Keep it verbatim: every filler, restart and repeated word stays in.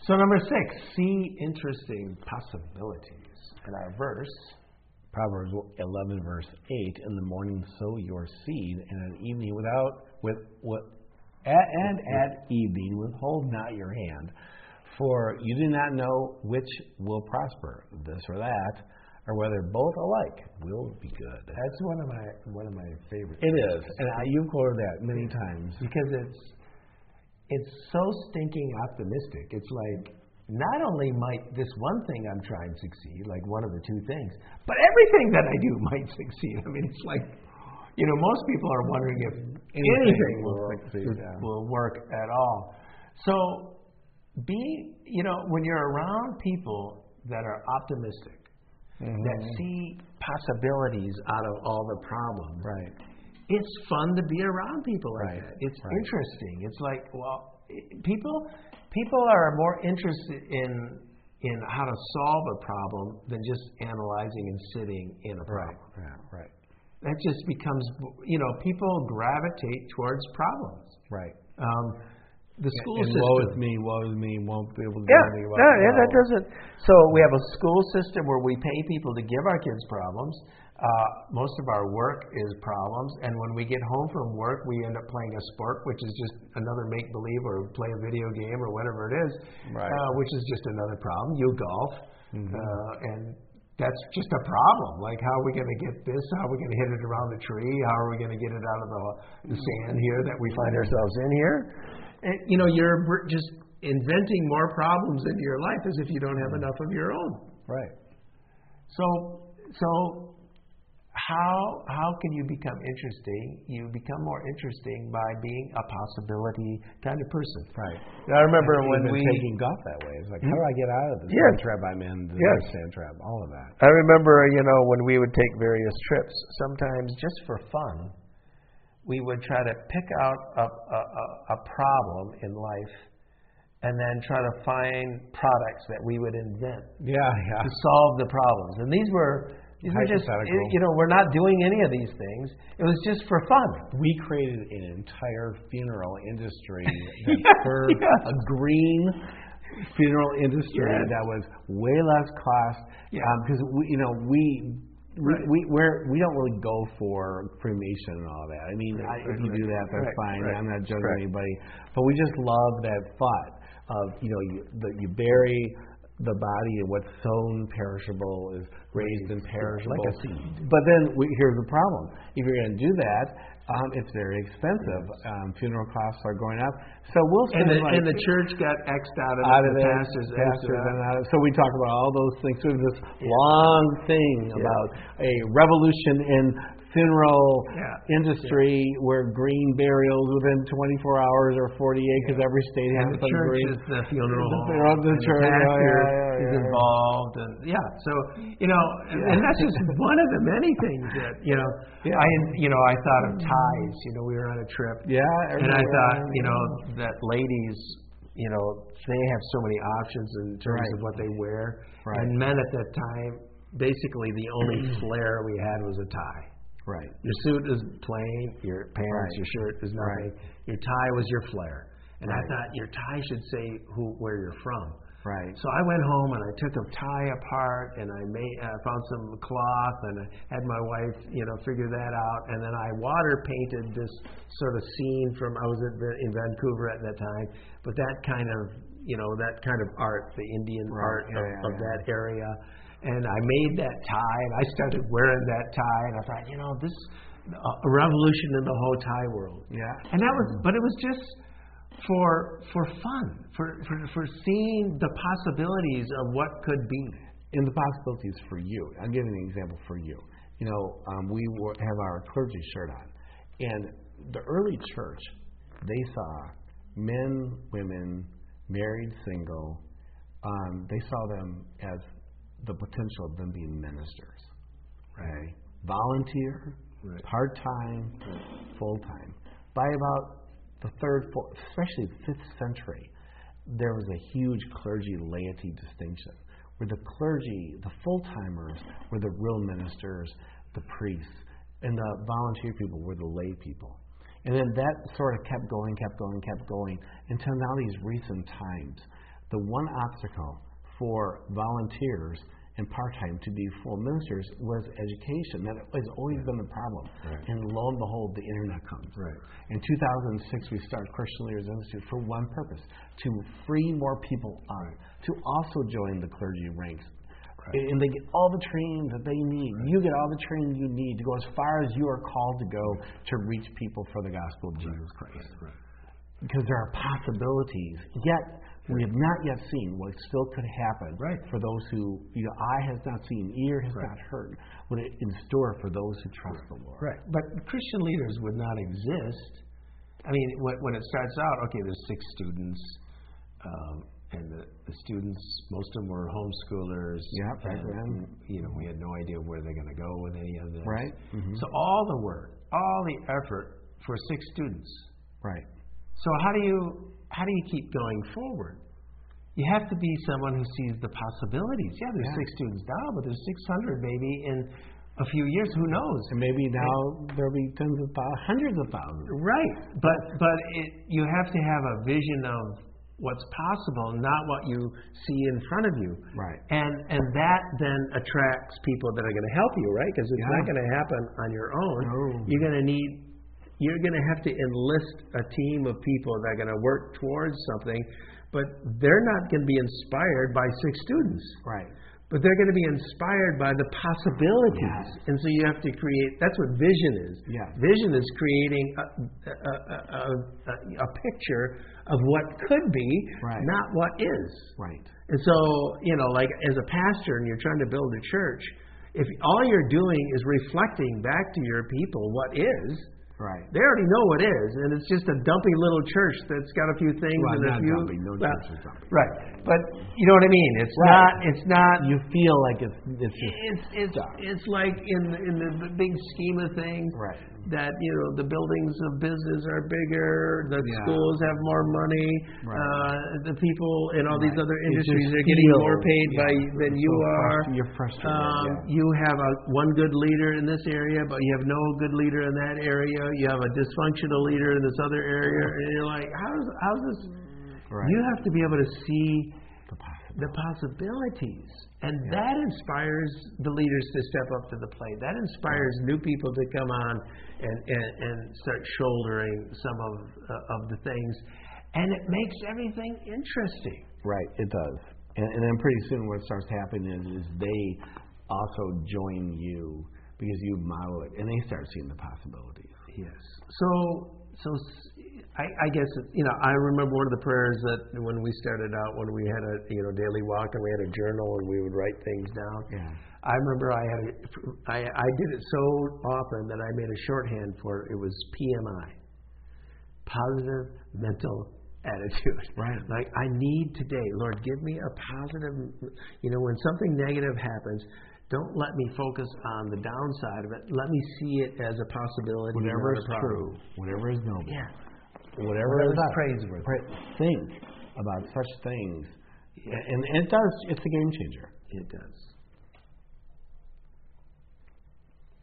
So number six, see interesting possibilities. And our verse, Proverbs eleven, verse eight, in the morning sow your seed, and at evening without, with, with, at, and at evening withhold not your hand. For you do not know which will prosper, this or that, or whether both alike will be good. That's one of my one of my favorite. It is, and I, you've quoted that many times because it's it's so stinking optimistic. It's like not only might this one thing I'm trying to succeed, like one of the two things, but everything that I do might succeed. I mean, it's like, you know, most people are wondering if anything, anything will, will, succeed, yeah. will work at all. So, be you know when you're around people that are optimistic. Mm-hmm. That see possibilities out of all the problems. Right. It's fun to be around people like right. that. It's right. interesting. It's like, well, people people are more interested in in how to solve a problem than just analyzing and sitting in a problem. Right. Yeah. Right. That just becomes, you know, people gravitate towards problems. Right. Um, The school and system. woe is me, woe is me, won't be able to do yeah, anything about no, it. Yeah, that doesn't. So we have a school system where we pay people to give our kids problems. Uh, most of our work is problems, and when we get home from work, we end up playing a sport, which is just another make-believe, or play a video game, or whatever it is, right. uh, which is just another problem. You golf, mm-hmm. uh, and that's just a problem. Like, how are we going to get this? How are we going to hit it around the tree? How are we going to get it out of the, the sand here that we find ourselves in here? And, you know, you're just inventing more problems into your life as if you don't have enough of your own. Right. So, so how how can you become interesting? You become more interesting by being a possibility kind of person. Right. Now, I remember I've when we taking golf that way. It's like, how do I get out of this yes. sand trap I'm in? The yes. sand trap, all of that. I remember, you know, when we would take various trips, sometimes just for fun, we would try to pick out a, a, a problem in life and then try to find products that we would invent yeah, yeah. to solve the problems. And these were, these were just, you know, we're not doing any of these things. It was just for fun. We created an entire funeral industry that yeah, served yeah. a green funeral industry yes. that was way less cost. Because, yeah. um, we, you know, we... Right. We we we're, we don't really go for cremation and all that. I mean, right, I, right, if you right, do that, that's right, fine. Right, I'm not judging right. anybody, but we just love that thought of you know you the, you bury the body and what's sown perishable is raised imperishable. Like a seed. But then we, here's the problem: if you're going to do that, um, it's very expensive. Yes. Um, funeral costs are going up, so we'll and the, like, and the church got X'd out of out it. of the it, pastors, pastors out. and out of, so we talk about all those things. So this yeah. long thing yeah. about a revolution in funeral yeah. industry yeah. where green burials within twenty-four hours or forty-eight, because yeah. every state has and the some church green. is the funeral the, home. The, the and church the pastor yeah, yeah, yeah, is yeah. involved, and yeah. So you know, and, and that's just one of the many things that you know. Yeah. I you know I thought of ties. You know, we were on a trip. Yeah. And I thought you know that ladies, you know, they have so many options in terms right. of what they wear, right. and men at that time, basically the only flair we had was a tie. Right. Your suit is plain, your pants, right. your shirt is nothing. Right. Your tie was your flair. And right. I thought your tie should say who where you're from. Right. So I went home and I took a tie apart and I made I found some cloth and I had my wife, you know, figure that out, and then I water painted this sort of scene from I was at, in Vancouver at that time, but that kind of, you know, that kind of art, the Indian right. art yeah, of, yeah, of yeah. that area. And I made that tie, and I started wearing that tie, and I thought, you know, this uh, a revolution in the whole tie world. Yeah. And that was, but it was just for for fun, for for, for seeing the possibilities of what could be. And the possibilities for you. I'll give you an example for you. You know, um, we were, have our clergy shirt on, and the early church, they saw men, women, married, single. Um, they saw them as the potential of them being ministers, right? Volunteer, right. part-time, right. full-time. By about the third, fourth, especially the fifth century, there was a huge clergy-laity distinction, where the clergy, the full-timers, were the real ministers, the priests, and the volunteer people were the lay people. And then that sort of kept going, kept going, kept going, until now these recent times, the one obstacle for volunteers and part-time to be full ministers was education. That has always been the problem. Right. And lo and behold, the internet comes. Right. In two thousand six, we started Christian Leaders Institute for one purpose, to free more people up, Right. to also join the clergy ranks. Right. And they get all the training that they need. Right. You get all the training you need to go as far as you are called to go to reach people for the gospel of Jesus Christ. Right. Right. Because there are possibilities, yet we have not yet seen what still could happen right. for those who, you know, eye has not seen, ear has right. not heard, what it in store for those who trust the Lord. Right. But Christian leaders would not exist. I mean, when, when it starts out, okay, there's six students, um, and the, the students, most of them were homeschoolers. Yeah, right. And, you know, we had no idea where they're going to go with any of this. Right. Mm-hmm. So all the work, all the effort for six students. Right. So how do you how do you keep going forward? You have to be someone who sees the possibilities. Yeah, there's yeah. six students now, but there's six hundred maybe in a few years. Who knows? And maybe now and, there'll be tens of thousands, hundreds of thousands. Right, but but it, you have to have a vision of what's possible, not what you see in front of you. Right. And and that then attracts people that are going to help you, right? Because it's yeah. not going to happen on your own. No. You're going to need. You're going to have to enlist a team of people that are going to work towards something, but they're not going to be inspired by six students. Right. But they're going to be inspired by the possibilities. Yes. And so you have to create, that's what vision is. Yes. Vision is creating a, a, a, a, a picture of what could be, right. not what is. Right. And so, you know, like as a pastor and you're trying to build a church, if all you're doing is reflecting back to your people what is, right. they already know what is, and it's just a dumpy little church that's got a few things well, and a not few. Dumpy. No well, church is dumpy. Right, but you know what I mean. It's right. not. It's not. You feel like it's it's just It's it's stuff. it's like in the, in the big scheme of things. Right. That you know the buildings of business are bigger, the yeah. schools have more money, right. uh, the people in all right. these other It industries are feels, getting more paid yeah, by than you so are. Frust- you're frustrated. Um, yeah. You have a one good leader in this area, but you have no good leader in that area. You have a dysfunctional leader in this other area, and you're like, how's how's this? Right. You have to be able to see the possibilities. the possibilities. And yeah. that inspires the leaders to step up to the plate. That inspires yeah. new people to come on and, and, and start shouldering some of uh, of the things. And it makes everything interesting. Right, it does. And, and then pretty soon what starts happening is, is they also join you because you model it, and they start seeing the possibilities. Yes. So, so I, I guess, you know, I remember one of the prayers that when we started out, when we had a, you know, daily walk and we had a journal and we would write things down. Yeah. I remember I had, a, I, I did it so often that I made a shorthand for it. It was P M I, positive mental attitude. Right. Like, I need today, Lord, give me a positive, you know, when something negative happens, don't let me focus on the downside of it. Let me see it as a possibility. Whatever is a true, whatever is noble, yeah. whatever, whatever is is praiseworthy. Right. Think about such things. Yeah. And, and it does, it's a game changer. It does.